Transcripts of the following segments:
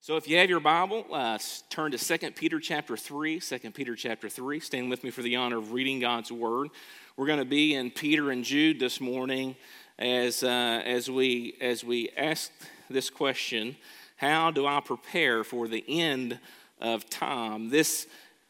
So if you have your Bible, turn to 2 Peter chapter 3, 2 Peter chapter 3. Stand with me for the honor of reading God's Word. We're going to be in Peter and Jude this morning as we ask this question, how do I prepare for the end of time? This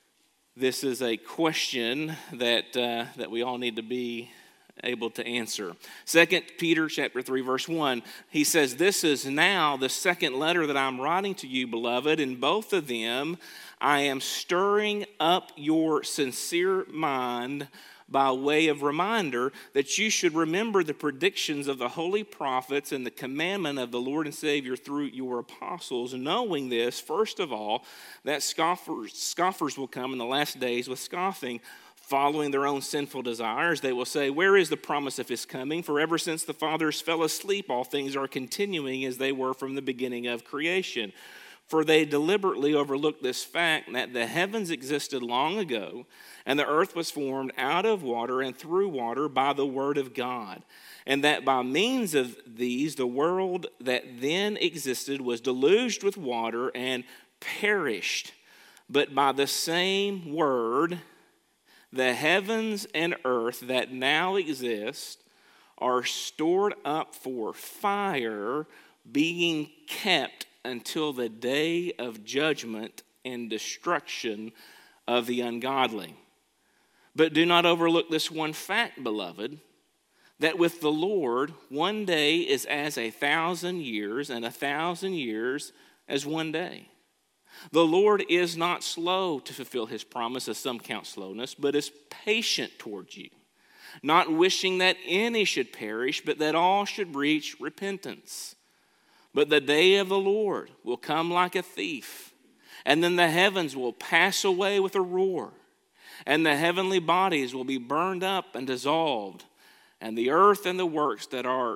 is a question that we all need to be able to answer. 2 Peter chapter 3 verse 1, he says, "This is now the second letter that I'm writing to you, beloved. In both of them I am stirring up your sincere mind by way of reminder that you should remember the predictions of the holy prophets and the commandment of the Lord and Savior through your apostles, knowing this, first of all, that scoffers will come in the last days with scoffing, following their own sinful desires. They will say, 'Where is the promise of his coming? For ever since the fathers fell asleep, all things are continuing as they were from the beginning of creation.' For they deliberately overlook this fact that the heavens existed long ago, and the earth was formed out of water and through water by the word of God, and that by means of these the world that then existed was deluged with water and perished. But by the same word, the heavens and earth that now exist are stored up for fire, being kept until the day of judgment and destruction of the ungodly. But do not overlook this one fact, beloved, that with the Lord 1 day is as 1,000 years, and 1,000 years as 1 day. The Lord is not slow to fulfill his promise, as some count slowness, but is patient toward you, not wishing that any should perish, but that all should reach repentance. But the day of the Lord will come like a thief, and then the heavens will pass away with a roar, and the heavenly bodies will be burned up and dissolved, and the earth and the works that are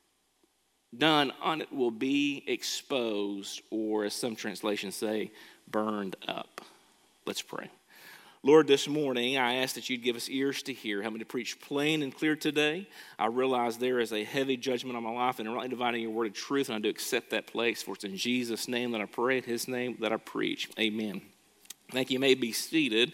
done on it will be exposed, or as some translations say, burned up." Let's pray. Lord, this morning I ask that you'd give us ears to hear. Help me to preach plain and clear today. I realize there is a heavy judgment on my life, and rightly dividing your word of truth, and I do accept that place. For it's in Jesus' name that I pray, in his name that I preach. Amen. Thank you. You may be seated.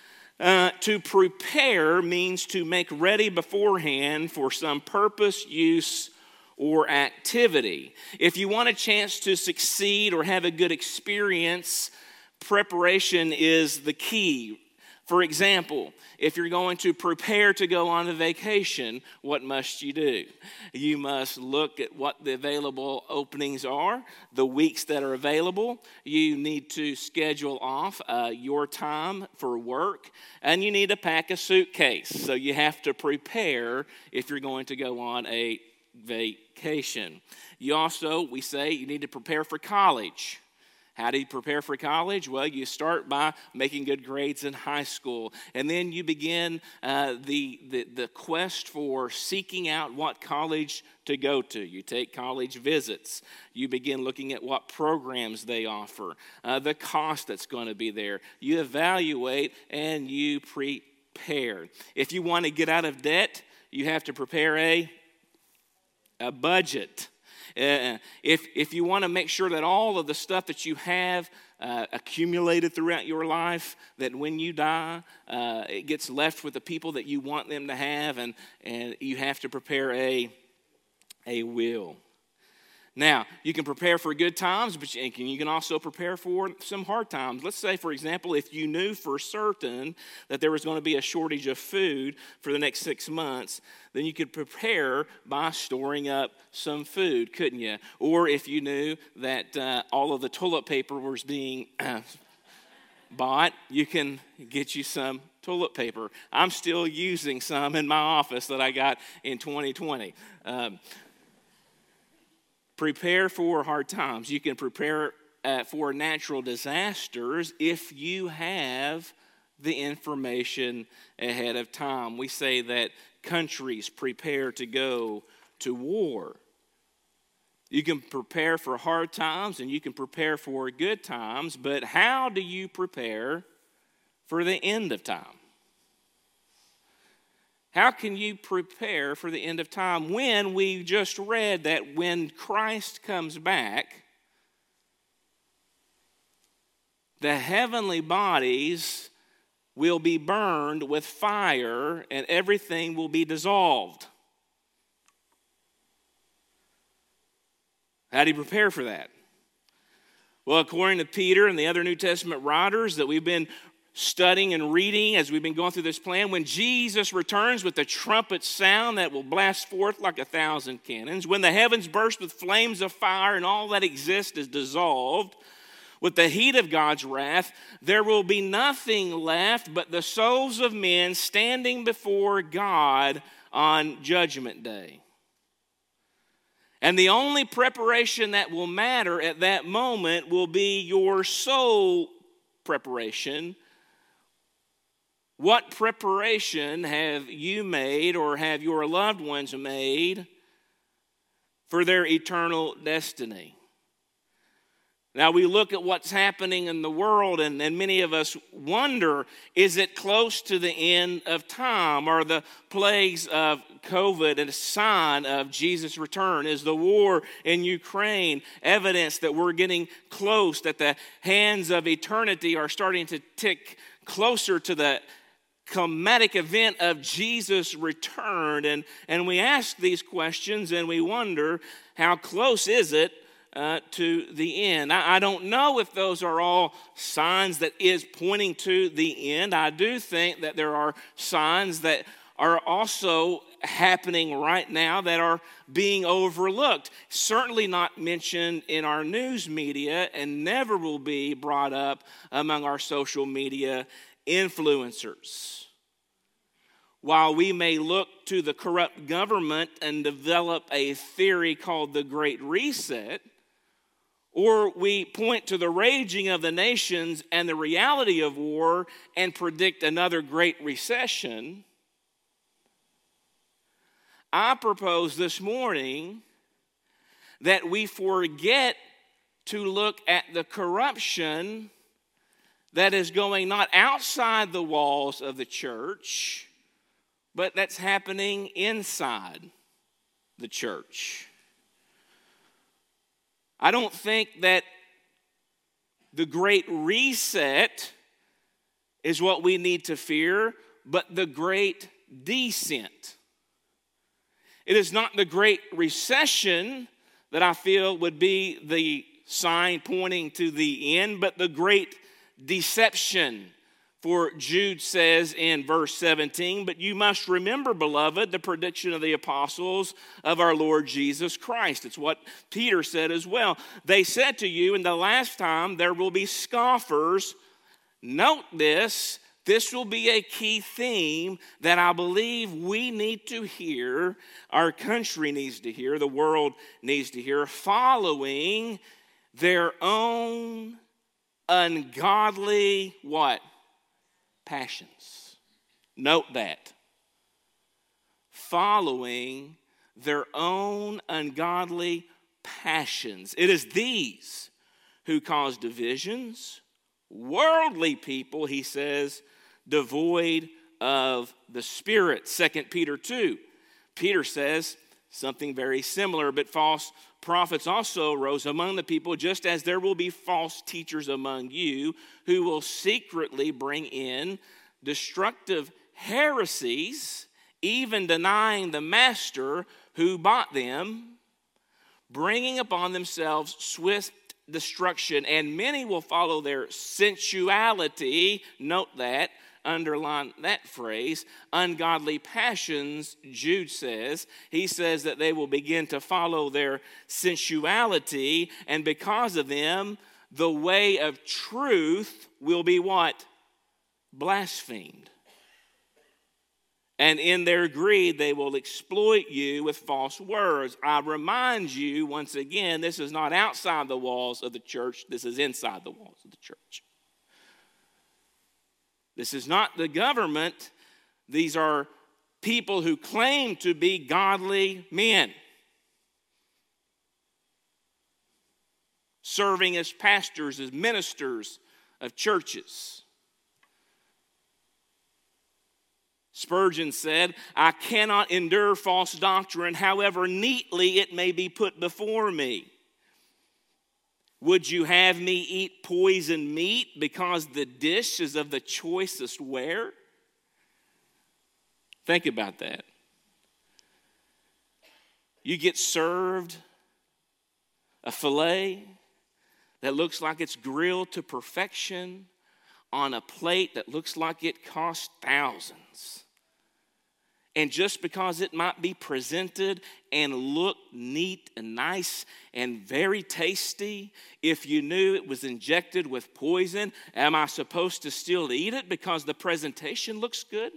To prepare means to make ready beforehand for some purpose, use, or activity. If you want a chance to succeed or have a good experience, preparation is the key. For example, if you're going to prepare to go on a vacation, what must you do? You must look at what the available openings are, the weeks that are available. You need to schedule off your time for work, and you need to pack a suitcase. So you have to prepare if you're going to go on a vacation. We say you need to prepare for college. How do you prepare for college? Well, you start by making good grades in high school, and then you begin the quest for seeking out what college to go to. You take college visits. You begin looking at what programs they offer, the cost that's going to be there. You evaluate and you prepare. If you want to get out of debt, you have to prepare a budget. If you want to make sure that all of the stuff that you have accumulated throughout your life, that when you die, it gets left with the people that you want them to have, and you have to prepare a will. Now, you can prepare for good times, but you can also prepare for some hard times. Let's say, for example, if you knew for certain that there was going to be a shortage of food for the next 6 months, then you could prepare by storing up some food, couldn't you? Or if you knew that all of the toilet paper was being bought, you can get you some toilet paper. I'm still using some in my office that I got in 2020. Prepare for hard times. You can prepare for natural disasters if you have the information ahead of time. We say that countries prepare to go to war. You can prepare for hard times and you can prepare for good times, but how do you prepare for the end of time? How can you prepare for the end of time when we just read that when Christ comes back, the heavenly bodies will be burned with fire and everything will be dissolved. How do you prepare for that? Well, according to Peter and the other New Testament writers that we've been studying and reading as we've been going through this plan, when Jesus returns with the trumpet sound that will blast forth like 1,000 cannons, when the heavens burst with flames of fire and all that exists is dissolved, with the heat of God's wrath, there will be nothing left but the souls of men standing before God on Judgment Day. And the only preparation that will matter at that moment will be your soul preparation. What preparation have you made or have your loved ones made for their eternal destiny? Now we look at what's happening in the world and many of us wonder, is it close to the end of time? Are the plagues of COVID a sign of Jesus' return? Is the war in Ukraine evidence that we're getting close, that the hands of eternity are starting to tick closer to the climatic event of Jesus' return? And we ask these questions and we wonder, how close is it to the end? I don't know if those are all signs that is pointing to the end. I do think that there are signs that are also happening right now that are being overlooked. Certainly not mentioned in our news media and never will be brought up among our social media influencers. While we may look to the corrupt government and develop a theory called the Great Reset, or we point to the raging of the nations and the reality of war and predict another great recession, I propose this morning that we forget to look at the corruption that is going not outside the walls of the church, but that's happening inside the church. I don't think that the Great Reset is what we need to fear, but the Great Descent. It is not the Great Recession that I feel would be the sign pointing to the end, but the Great Deception. For Jude says in verse 17, "But you must remember, beloved, the prediction of the apostles of our Lord Jesus Christ." It's what Peter said as well. "They said to you, in the last time there will be scoffers." Note this. This will be a key theme that I believe we need to hear, our country needs to hear, the world needs to hear, following their own ungodly what? Passions. Note that. Following their own ungodly passions. It is these who cause divisions. Worldly people, he says, devoid of the Spirit. 2 Peter 2. Peter says something very similar, "But false prophets also arose among the people, just as there will be false teachers among you, who will secretly bring in destructive heresies, even denying the master who bought them, bringing upon themselves swift destruction. And many will follow their sensuality," note that, underline that phrase, "ungodly passions," Jude says. He says that they will begin to follow their sensuality, and because of them, the way of truth will be what? Blasphemed. And in their greed, they will exploit you with false words. I remind you, once again, this is not outside the walls of the church. This is inside the walls of the church. This is not the government. These are people who claim to be godly men, serving as pastors, as ministers of churches. Spurgeon said, "I cannot endure false doctrine, however neatly it may be put before me." Would you have me eat poisoned meat because the dish is of the choicest ware? Think about that. You get served a filet that looks like it's grilled to perfection on a plate that looks like it cost thousands. And just because it might be presented and look neat and nice and very tasty, if you knew it was injected with poison, am I supposed to still eat it because the presentation looks good?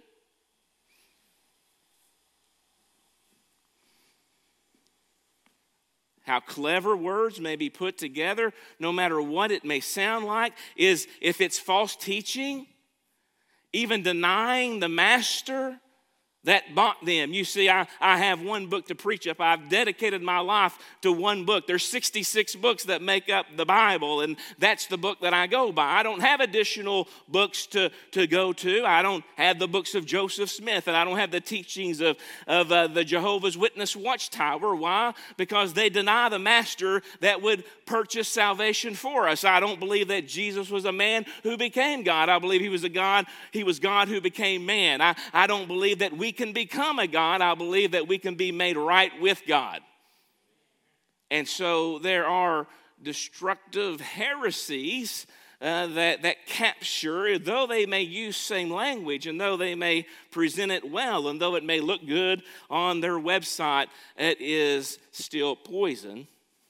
How clever words may be put together, no matter what it may sound like, is if it's false teaching, even denying the master that bought them. You see, I have one book to preach up. I've dedicated my life to one book. There's 66 books that make up the Bible, and that's the book that I go by. I don't have additional books to go to. I don't have the books of Joseph Smith, and I don't have the teachings of the Jehovah's Witness Watchtower. Why? Because they deny the master that would purchase salvation for us. I don't believe that Jesus was a man who became God. I believe he was God who became man. I don't believe that we can become a God. I believe that we can be made right with God. And so there are destructive heresies that capture, though they may use same language and though they may present it well and though it may look good on their website, it is still poison.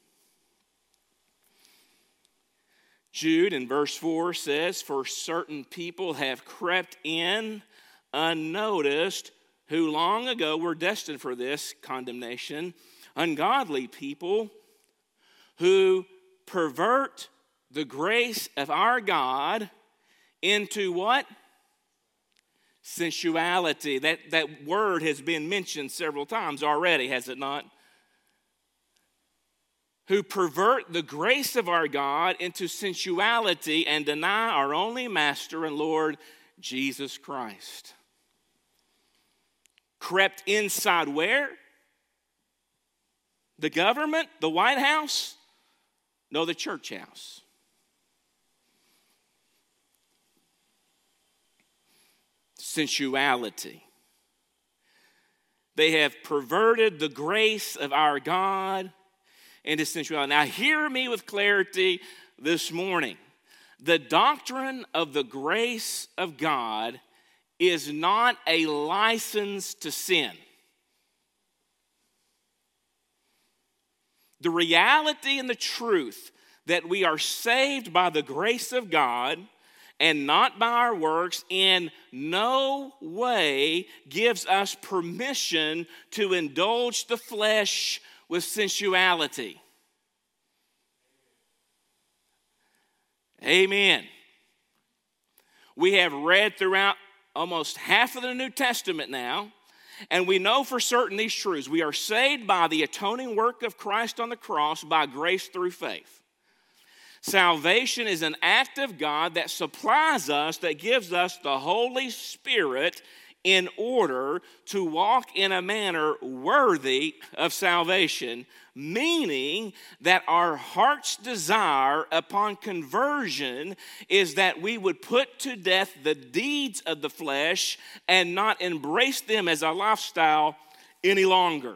Jude in verse 4 says, "For certain people have crept in unnoticed, who long ago were destined for this condemnation, ungodly people who pervert the grace of our God into" what? Sensuality. That word has been mentioned several times already, has it not? Who pervert the grace of our God into sensuality and deny our only Master and Lord, Jesus Christ. Crept inside where? The government? The White House? No, the church house. Sensuality. They have perverted the grace of our God into sensuality. Now hear me with clarity this morning. The doctrine of the grace of God is not a license to sin. The reality and the truth that we are saved by the grace of God and not by our works in no way gives us permission to indulge the flesh with sensuality. Amen. We have read throughout almost half of the New Testament now, and we know for certain these truths. We are saved by the atoning work of Christ on the cross by grace through faith. Salvation is an act of God that supplies us, that gives us the Holy Spirit in order to walk in a manner worthy of salvation, meaning that our heart's desire upon conversion is that we would put to death the deeds of the flesh and not embrace them as a lifestyle any longer.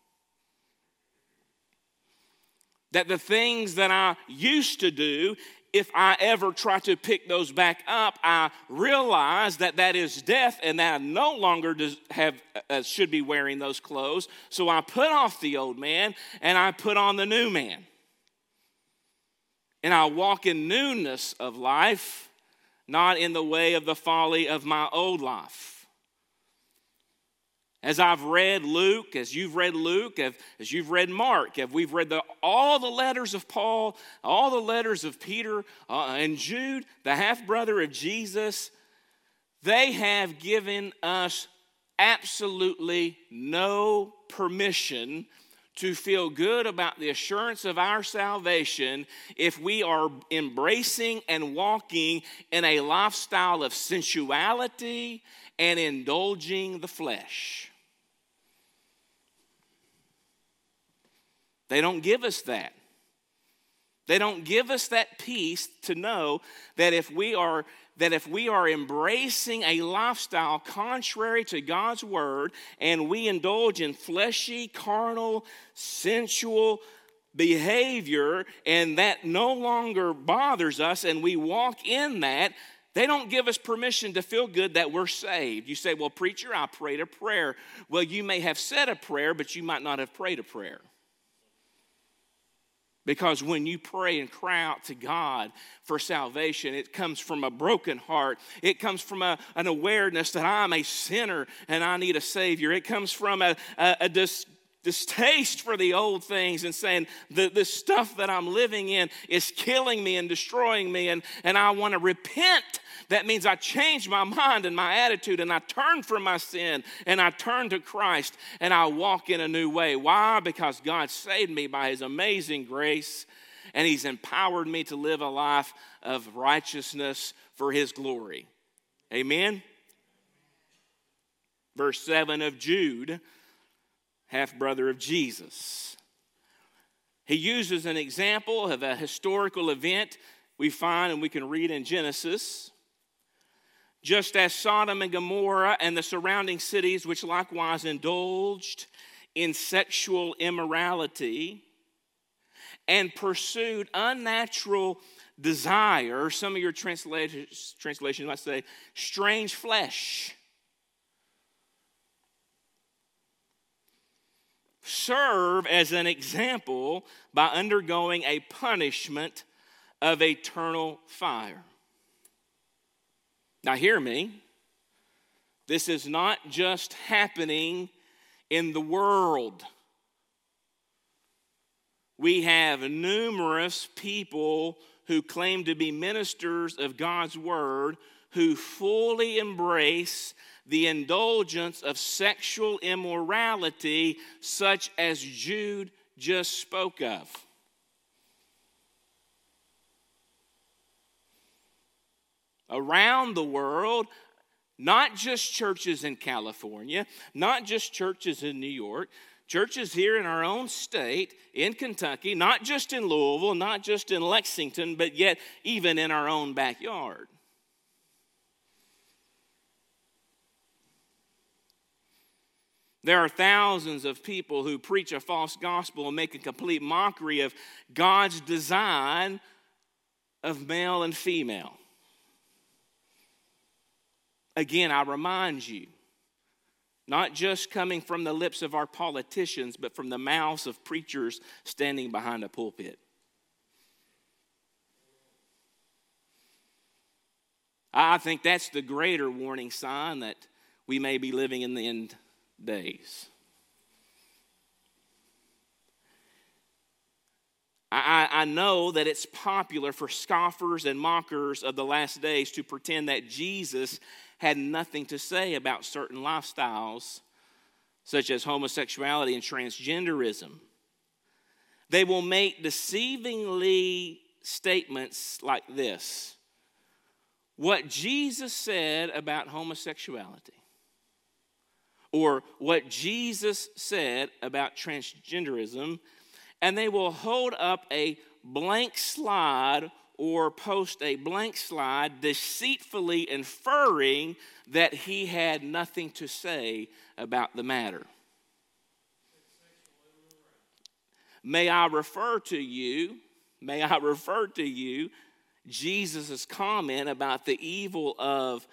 That the things that I used to do, if I ever try to pick those back up, I realize that that is death and that I no longer should be wearing those clothes. So I put off the old man and I put on the new man. And I walk in newness of life, not in the way of the folly of my old life. As I've read Luke, as you've read Luke, as you've read Mark, as we've read all the letters of Paul, all the letters of Peter and Jude, the half-brother of Jesus, they have given us absolutely no permission to feel good about the assurance of our salvation if we are embracing and walking in a lifestyle of sensuality and indulging the flesh. They don't give us that. They don't give us that peace to know that if we are embracing a lifestyle contrary to God's word, and we indulge in fleshy, carnal, sensual behavior, and that no longer bothers us, and we walk in that, they don't give us permission to feel good that we're saved. You say, well, preacher, I prayed a prayer. Well, you may have said a prayer, but you might not have prayed a prayer. Because when you pray and cry out to God for salvation, it comes from a broken heart. It comes from an awareness that I'm a sinner and I need a Savior. It comes from a distaste for the old things and saying the stuff that I'm living in is killing me and destroying me, and I want to repent. That means I change my mind and my attitude, and I turn from my sin and I turn to Christ and I walk in a new way. Why? Because God saved me by His amazing grace, and He's empowered me to live a life of righteousness for His glory. Amen? Verse 7 of Jude, half-brother of Jesus. He uses an example of a historical event we find and we can read in Genesis. Just as Sodom and Gomorrah and the surrounding cities, which likewise indulged in sexual immorality and pursued unnatural desire, some of your translations might say strange flesh, serve as an example by undergoing a punishment of eternal fire. Now hear me. This is not just happening in the world. We have numerous people who claim to be ministers of God's word who fully embrace the indulgence of sexual immorality such as Jude just spoke of. Around the world, not just churches in California, not just churches in New York, churches here in our own state, in Kentucky, not just in Louisville, not just in Lexington, but yet even in our own backyard. There are thousands of people who preach a false gospel and make a complete mockery of God's design of male and female. Again, I remind you, not just coming from the lips of our politicians, but from the mouths of preachers standing behind a pulpit. I think that's the greater warning sign that we may be living in the end days. I know that it's popular for scoffers and mockers of the last days to pretend that Jesus had nothing to say about certain lifestyles, such as homosexuality and transgenderism. They will make deceivingly statements like this: what Jesus said about homosexuality, or what Jesus said about transgenderism, and they will hold up a blank slide or post a blank slide deceitfully inferring that he had nothing to say about the matter. May I refer to you Jesus' comment about the evil of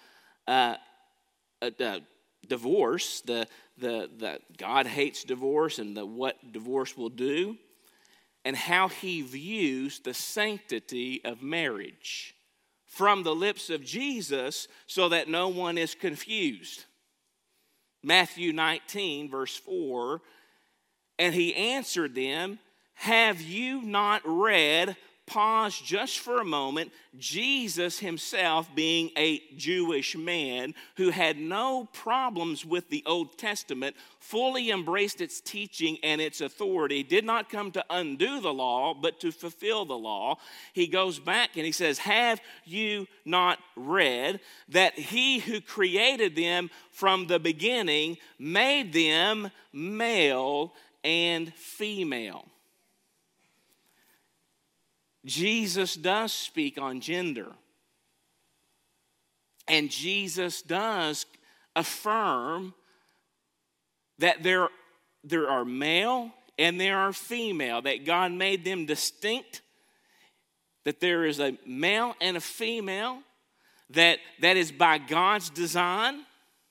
divorce, the God hates divorce and what divorce will do, and how he views the sanctity of marriage from the lips of Jesus so that no one is confused. Matthew 19, verse 4, and he answered them, have you not read, pause just for a moment, Jesus himself being a Jewish man who had no problems with the Old Testament, fully embraced its teaching and its authority, did not come to undo the law, but to fulfill the law. He goes back and he says, have you not read that he who created them from the beginning made them male and female? Jesus does speak on gender. And Jesus does affirm that there are male and there are female, that God made them distinct, that there is a male and a female, that is by God's design.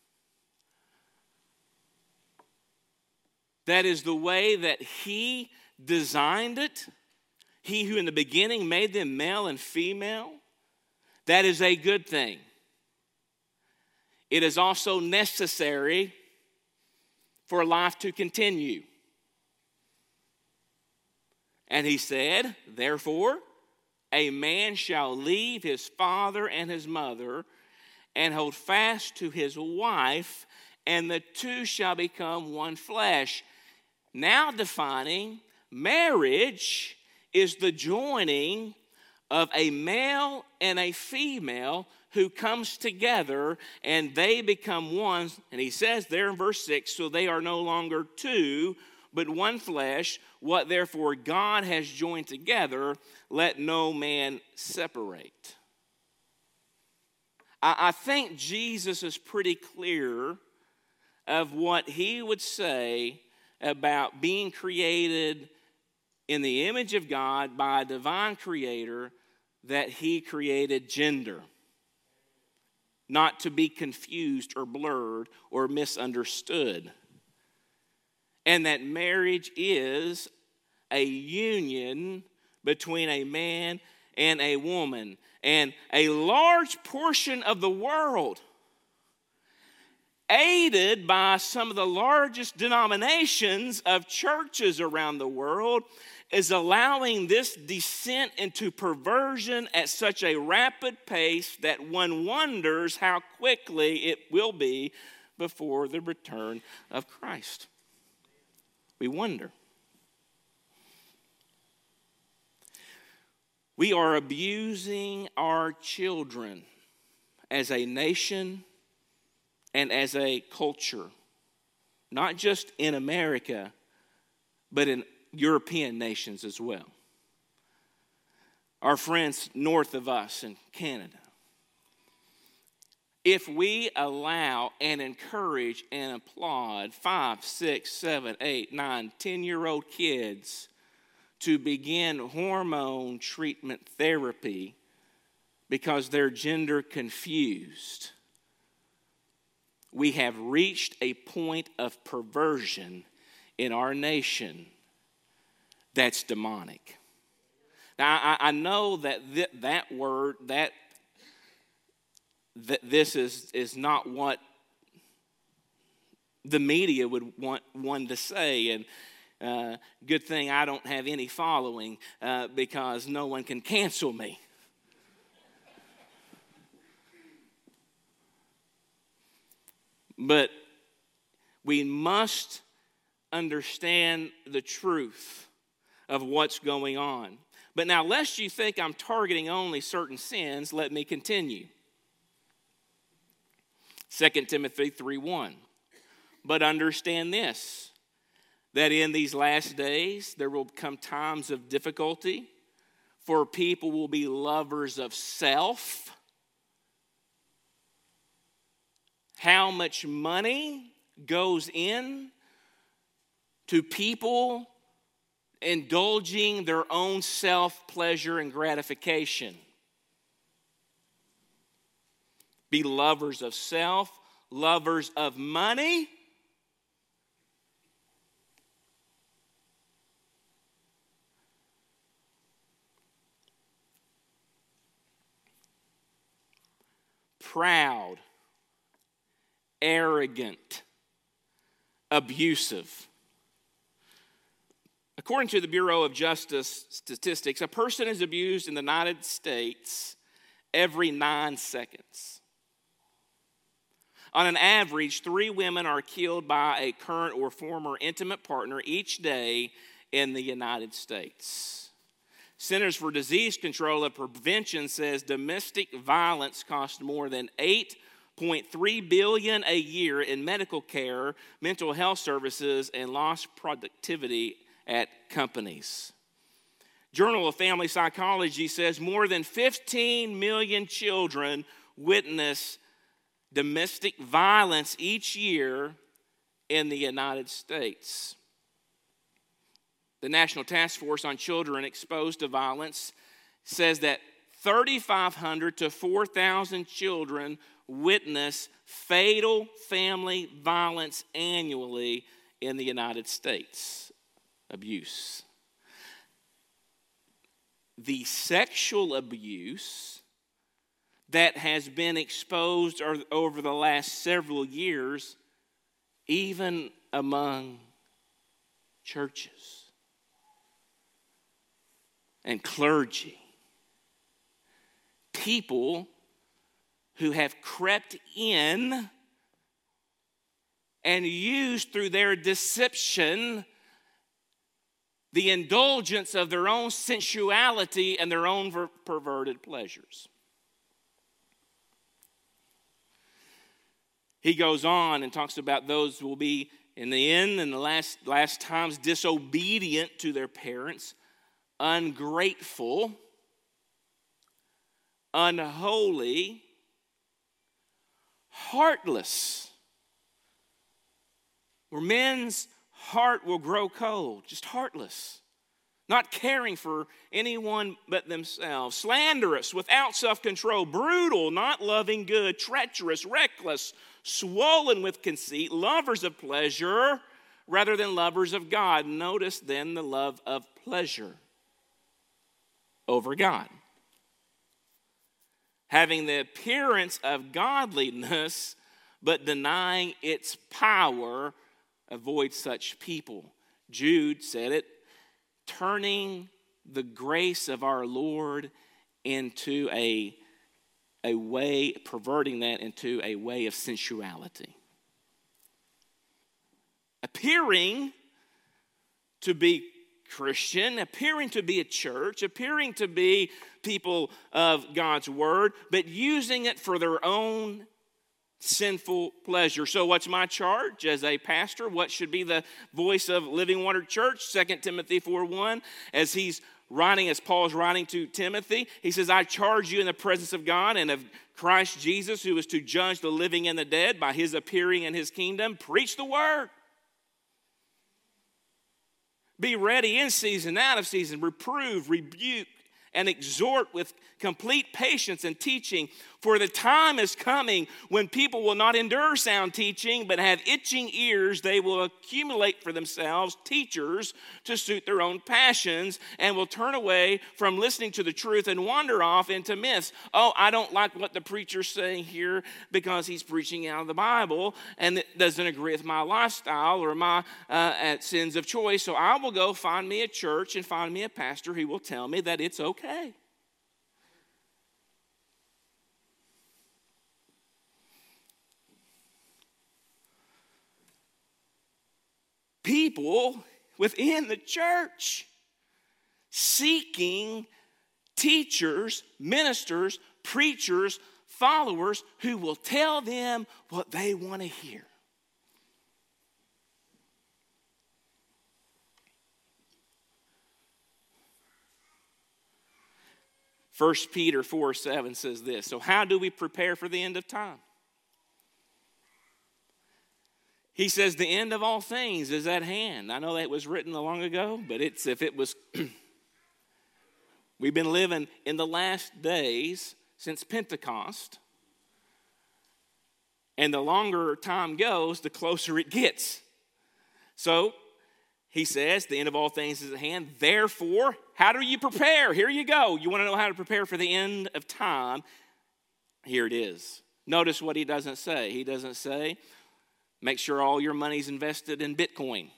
That is the way that He designed it. He who in the beginning made them male and female. That is a good thing. It is also necessary for life to continue. And He said, therefore, a man shall leave his father and his mother and hold fast to his wife, and the two shall become one flesh. Now defining, marriage is the joining of a male and a female who comes together and they become one. And he says there in verse 6, so they are no longer two, but one flesh. What therefore God has joined together, let no man separate. I think Jesus is pretty clear of what He would say about being created in the image of God by a divine creator, that He created gender, not to be confused or blurred or misunderstood. And that marriage is a union between a man and a woman. And a large portion of the world, aided by some of the largest denominations of churches around the world, is allowing this descent into perversion at such a rapid pace that one wonders how quickly it will be before the return of Christ. We wonder. We are abusing our children as a nation and as a culture, not just in America, but in European nations as well. Our friends north of us in Canada. If we allow and encourage and applaud 5, 6, 7, 8, 9, 10-year-old kids to begin hormone treatment therapy because they're gender confused, we have reached a point of perversion in our nation that's demonic. Now, I know that that word, that this is not what the media would want one to say, and good thing I don't have any following because no one can cancel me. But we must understand the truth of what's going on. But now, lest you think I'm targeting only certain sins, let me continue. 2 Timothy 3:1. But understand this, that in these last days there will come times of difficulty, for people will be lovers of self. How much money goes in to people indulging their own self-pleasure and gratification? Be lovers of self, lovers of money. Proud, arrogant, abusive. According to the Bureau of Justice Statistics, a person is abused in the United States every 9 seconds. On an average, 3 women are killed by a current or former intimate partner each day in the United States. Centers for Disease Control and Prevention says domestic violence costs more than $8.3 billion a year in medical care, mental health services, and lost productivity at companies. Journal of Family Psychology says more than 15 million children witness domestic violence each year in the United States. The National Task Force on Children Exposed to Violence says that 3,500 to 4,000 children witness fatal family violence annually in the United States. Abuse. The sexual abuse that has been exposed over the last several years, even among churches and clergy. People who have crept in and used through their deception the indulgence of their own sensuality and their own perverted pleasures. He goes on and talks about those who will be in the end and the last times disobedient to their parents, ungrateful, unholy, heartless, where men's heart will grow cold, just heartless, not caring for anyone but themselves, slanderous, without self-control, brutal, not loving good, treacherous, reckless, swollen with conceit, lovers of pleasure rather than lovers of God. Notice then the love of pleasure over God. Having the appearance of godliness, but denying its power, avoid such people. Jude said it, turning the grace of our Lord into a way, perverting that into a way of sensuality. Appearing to be Christian, appearing to be a church, appearing to be people of God's word, but using it for their own sinful pleasure. So what's my charge as a pastor? What should be the voice of Living Water Church? 2 Timothy 4:1, as Paul's writing to Timothy, he says, I charge you in the presence of God and of Christ Jesus, who is to judge the living and the dead by his appearing in his kingdom. Preach the word. Be ready in season, out of season. Reprove, rebuke, and exhort with complete patience and teaching. For the time is coming when people will not endure sound teaching, but have itching ears. They will accumulate for themselves teachers to suit their own passions, and will turn away from listening to the truth and wander off into myths. Oh, I don't like what the preacher's saying here because he's preaching out of the Bible, and it doesn't agree with my lifestyle or my sins of choice. So I will go find me a church and find me a pastor who will tell me that it's okay. People within the church seeking teachers, ministers, preachers, followers who will tell them what they want to hear. First Peter 4:7 says this. So how do we prepare for the end of time? He says the end of all things is at hand. I know that was written long ago, but we've been living in the last days since Pentecost. And the longer time goes, the closer it gets. So he says the end of all things is at hand. Therefore, how do you prepare? Here you go. You want to know how to prepare for the end of time? Here it is. Notice what he doesn't say. He doesn't say, make sure all your money's invested in Bitcoin.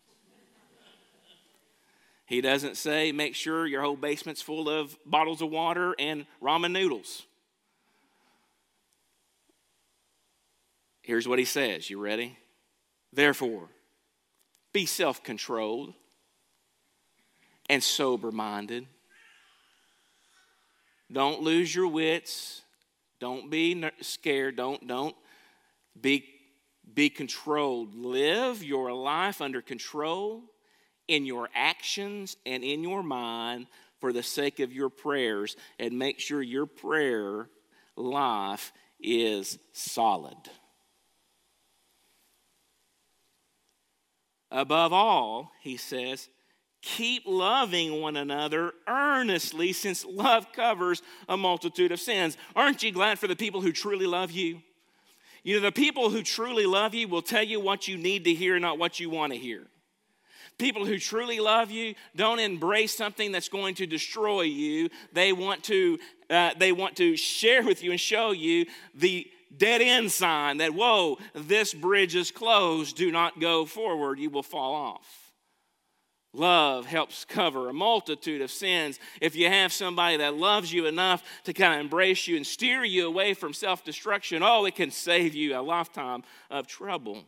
He doesn't say, make sure your whole basement's full of bottles of water and ramen noodles. Here's what he says. You ready? Therefore, be self-controlled and sober-minded. Don't lose your wits. Don't be scared. Don't be controlled. Live your life under control in your actions and in your mind, for the sake of your prayers, and make sure your prayer life is solid. Above all, he says, keep loving one another earnestly, since love covers a multitude of sins. Aren't you glad for the people who truly love you? You know, the people who truly love you will tell you what you need to hear, not what you want to hear. People who truly love you don't embrace something that's going to destroy you. They want to share with you and show you the dead end sign that, whoa, this bridge is closed. Do not go forward. You will fall off. Love helps cover a multitude of sins. If you have somebody that loves you enough to kind of embrace you and steer you away from self-destruction, oh, it can save you a lifetime of trouble.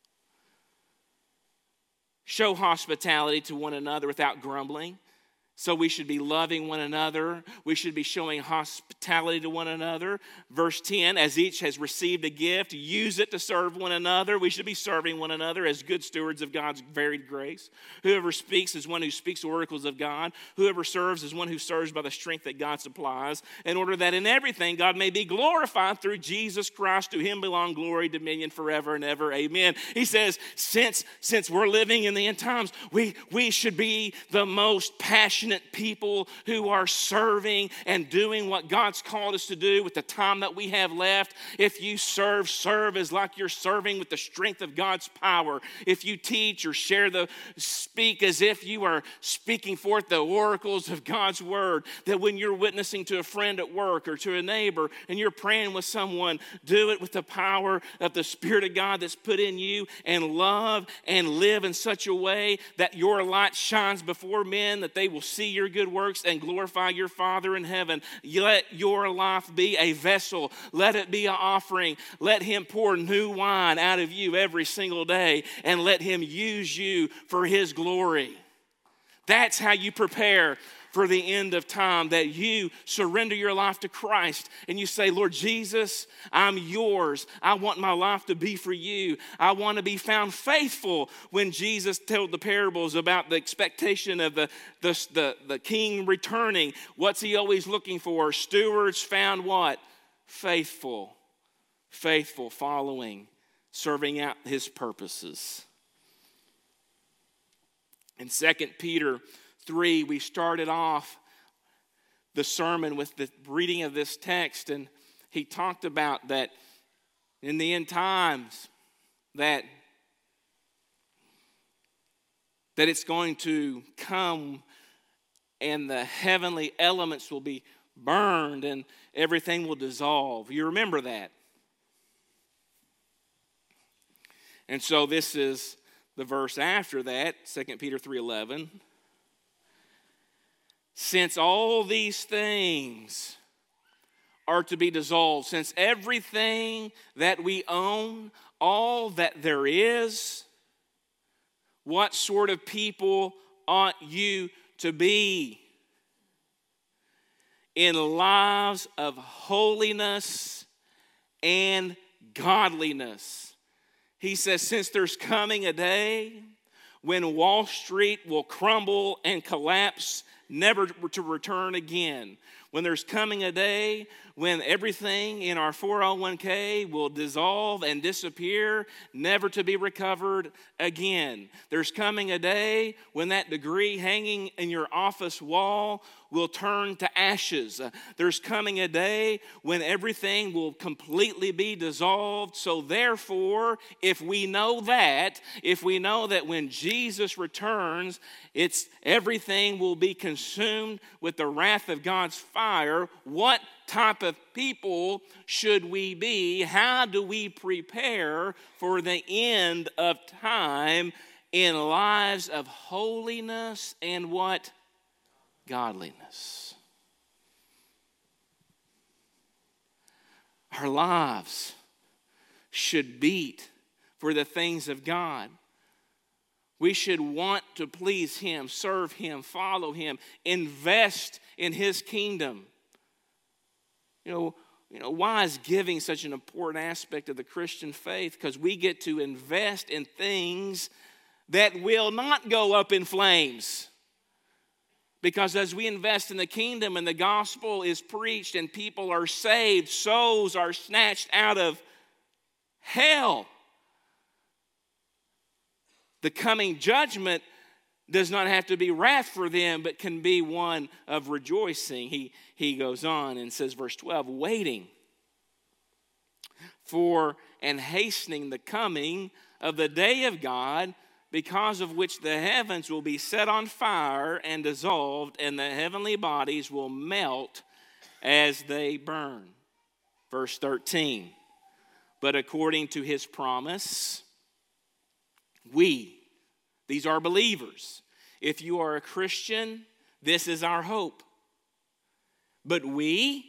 Show hospitality to one another without grumbling. So we should be loving one another. We should be showing hospitality to one another. Verse 10, as each has received a gift, use it to serve one another. We should be serving one another as good stewards of God's varied grace. Whoever speaks is one who speaks oracles of God. Whoever serves is one who serves by the strength that God supplies, in order that in everything God may be glorified through Jesus Christ. To him belong glory, dominion forever and ever. Amen. He says, since we're living in the end times, we should be the most passionate people who are serving and doing what God's called us to do with the time that we have left. If you serve as like you're serving with the strength of God's power. If you teach or speak as if you are speaking forth the oracles of God's word, that when you're witnessing to a friend at work or to a neighbor and you're praying with someone, do it with the power of the Spirit of God that's put in you, and love and live in such a way that your light shines before men, that they will see your good works and glorify your Father in heaven. Let your life be a vessel. Let it be an offering. Let him pour new wine out of you every single day, and let him use you for his glory. That's how you prepare for the end of time, that you surrender your life to Christ and you say, Lord Jesus, I'm yours. I want my life to be for you. I want to be found faithful. When Jesus told the parables about the expectation of the king returning, what's he always looking for? Stewards found what? Faithful, following, serving out his purposes. In 2 Peter 3, we started off the sermon with the reading of this text, and he talked about that in the end times that it's going to come and the heavenly elements will be burned and everything will dissolve. You remember that? And so this is the verse after that, 2 Peter 3:11. Since all these things are to be dissolved, since everything that we own, all that there is, what sort of people ought you to be? In lives of holiness and godliness. He says, since there's coming a day when Wall Street will crumble and collapse, never to return again. When there's coming a day when everything in our 401k will dissolve and disappear, never to be recovered again. There's coming a day when that degree hanging in your office wall will turn to ashes. There's coming a day when everything will completely be dissolved. So therefore, if we know that when Jesus returns, everything will be consumed with the wrath of God's fire, what type of people should we be? How do we prepare for the end of time in lives of holiness and what? Godliness. Our lives should beat for the things of God. We should want to please him, serve him, follow him, invest in his kingdom. You know, why is giving such an important aspect of the Christian faith? Because we get to invest in things that will not go up in flames, Because as we invest in the kingdom and the gospel is preached and people are saved, souls are snatched out of hell. The coming judgment does not have to be wrath for them, but can be one of rejoicing. He goes on and says, verse 12, waiting for and hastening the coming of the day of God, because of which the heavens will be set on fire and dissolved, and the heavenly bodies will melt as they burn. Verse 13, but according to his promise, these are believers. If you are a Christian, this is our hope. But we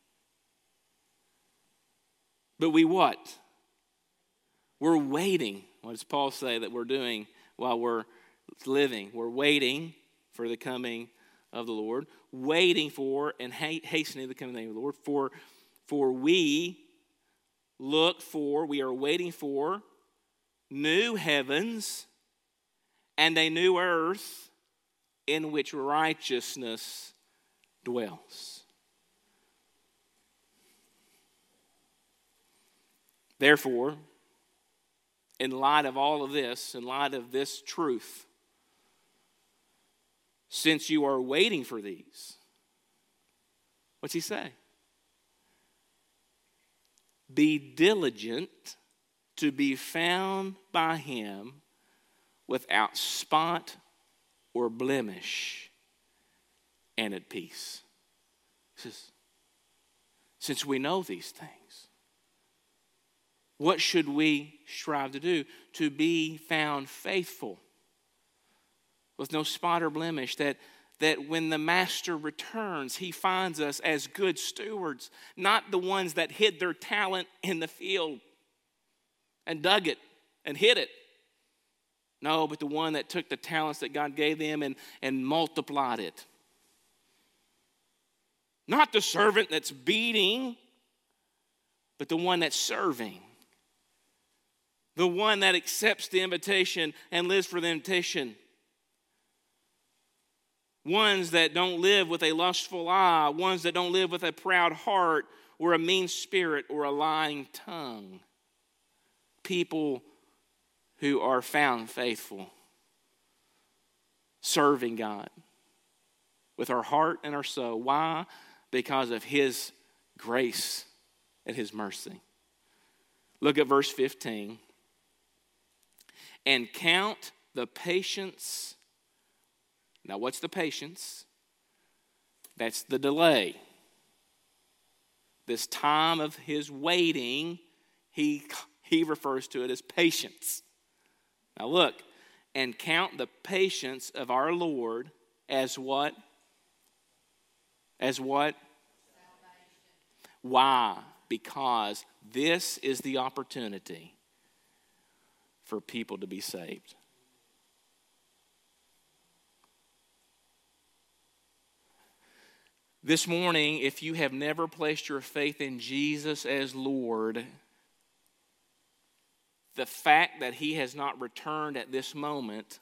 what? We're waiting. What does Paul say that we're doing while we're living? We're waiting for the coming of the Lord. Waiting for and hastening the coming of the Lord. For we are waiting for new heavens and a new earth in which righteousness dwells. Therefore, in light of all of this, in light of this truth, since you are waiting for these, what's he say? Be diligent to be found by him without spot or blemish and at peace. He says, since we know these things, what should we strive to do? To be found faithful, with no spot or blemish, that when the master returns, he finds us as good stewards, not the ones that hid their talent in the field and dug it and hid it. No, but the one that took the talents that God gave them and multiplied it. Not the servant that's beating, but the one that's serving. The one that accepts the invitation and lives for the invitation. Ones that don't live with a lustful eye. Ones that don't live with a proud heart or a mean spirit or a lying tongue. People who are found faithful. Serving God with our heart and our soul. Why? Because of his grace and his mercy. Look at verse 15. And count the patience. Now, what's the patience? That's the delay. This time of his waiting, he refers to it as patience. Now, look, and count the patience of our Lord as what? As what? Salvation. Why? Because this is the opportunity for people to be saved. This morning, if you have never placed your faith in Jesus as Lord, the fact that he has not returned at this moment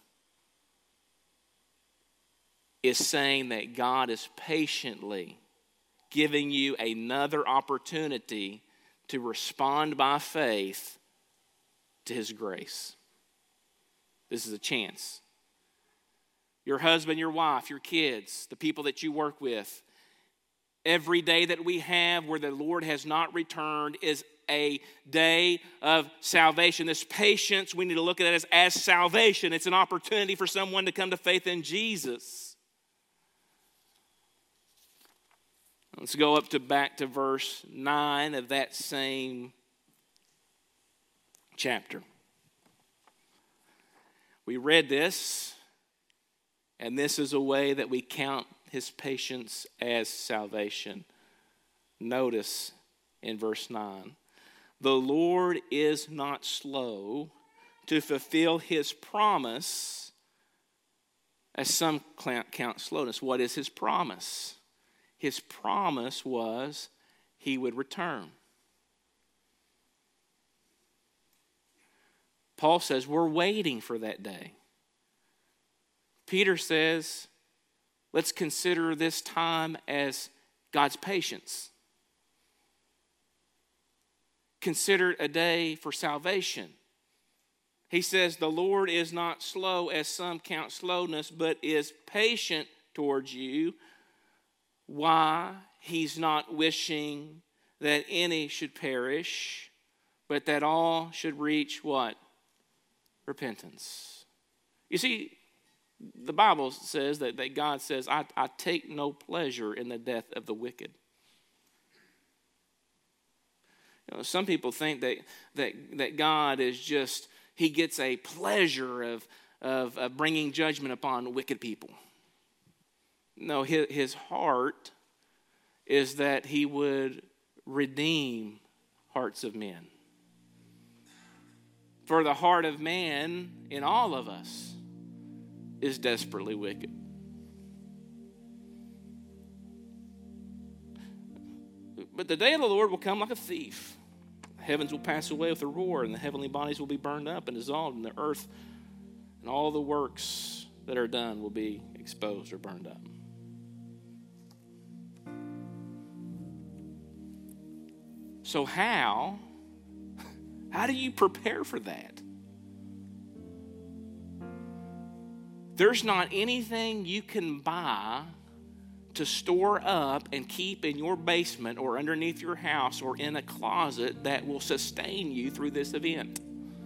is saying that God is patiently giving you another opportunity to respond by faith to his grace. This is a chance. Your husband, your wife, your kids, the people that you work with, every day that we have where the Lord has not returned is a day of salvation. This patience, we need to look at it as salvation. It's an opportunity for someone to come to faith in Jesus. Let's go back to verse 9 of that same chapter. We read this, and this is a way that we count his patience as salvation. Notice in verse 9, the Lord is not slow to fulfill his promise, as some count slowness. What is his promise? His promise was he would return. Paul says we're waiting for that day. Peter says let's consider this time as God's patience. Consider it a day for salvation. He says, the Lord is not slow as some count slowness, but is patient towards you. Why? He's not wishing that any should perish, but that all should reach what? Repentance. You see, the Bible says that God says, I take no pleasure in the death of the wicked. You know, some people think that God is just, he gets a pleasure of bringing judgment upon wicked people. No, his heart is that he would redeem hearts of men. For the heart of man in all of us is desperately wicked. But the day of the Lord will come like a thief. The heavens will pass away with a roar, and the heavenly bodies will be burned up and dissolved, and the earth and all the works that are done will be exposed or burned up. So how do you prepare for that? There's not anything you can buy to store up and keep in your basement or underneath your house or in a closet that will sustain you through this event.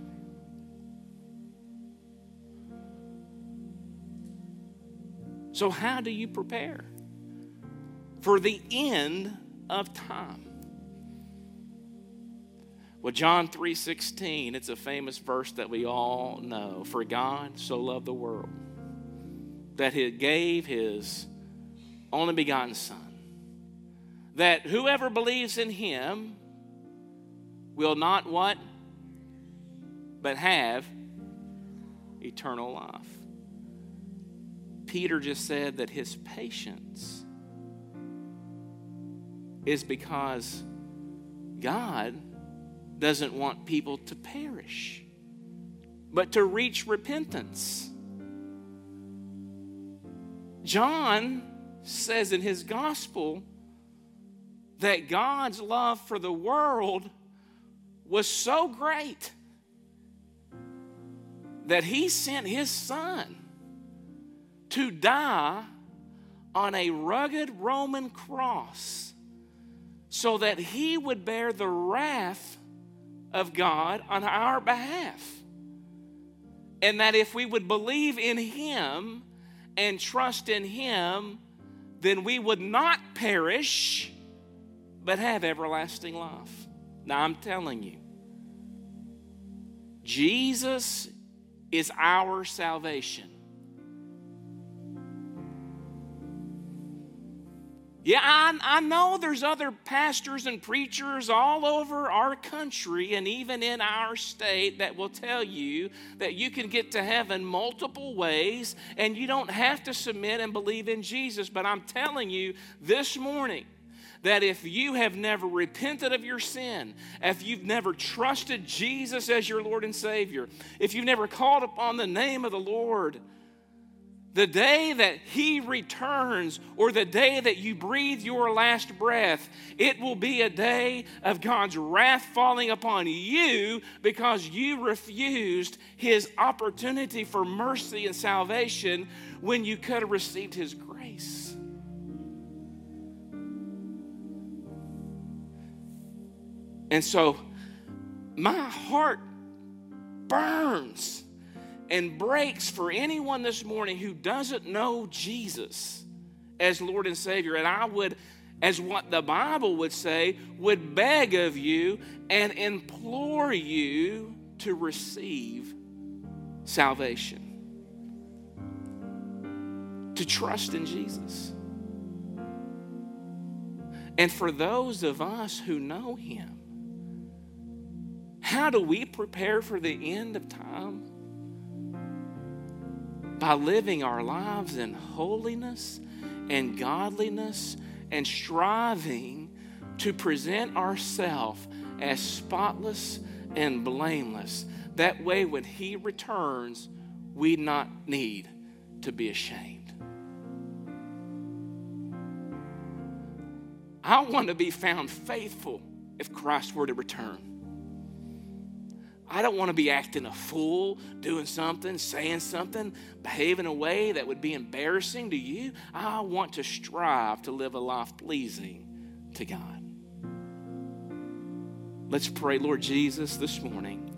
So how do you prepare for the end of time? Well, John 3:16, it's a famous verse that we all know. For God so loved the world that he gave his only begotten Son, that whoever believes in him will not what? But have eternal life. Peter just said that his patience is because God doesn't want people to perish, but to reach repentance. John says in his gospel that God's love for the world was so great that he sent his Son to die on a rugged Roman cross so that he would bear the wrath of God on our behalf. And that if we would believe in him and trust in him, then we would not perish, but have everlasting life. Now I'm telling you, Jesus is our salvation. Yeah, I know there's other pastors and preachers all over our country and even in our state that will tell you that you can get to heaven multiple ways and you don't have to submit and believe in Jesus. But I'm telling you this morning that if you have never repented of your sin, if you've never trusted Jesus as your Lord and Savior, if you've never called upon the name of the Lord, the day that he returns or the day that you breathe your last breath, it will be a day of God's wrath falling upon you because you refused his opportunity for mercy and salvation when you could have received his grace. And so my heart burns and breaks for anyone this morning who doesn't know Jesus as Lord and Savior. And I would, as what the Bible would say, would beg of you and implore you to receive salvation, to trust in Jesus. And for those of us who know him, how do we prepare for the end of time? By living our lives in holiness and godliness and striving to present ourselves as spotless and blameless. That way, when he returns, we not need to be ashamed. I want to be found faithful if Christ were to return. I don't want to be acting a fool, doing something, saying something, behaving a way that would be embarrassing to you. I want to strive to live a life pleasing to God. Let's pray. Lord Jesus, this morning,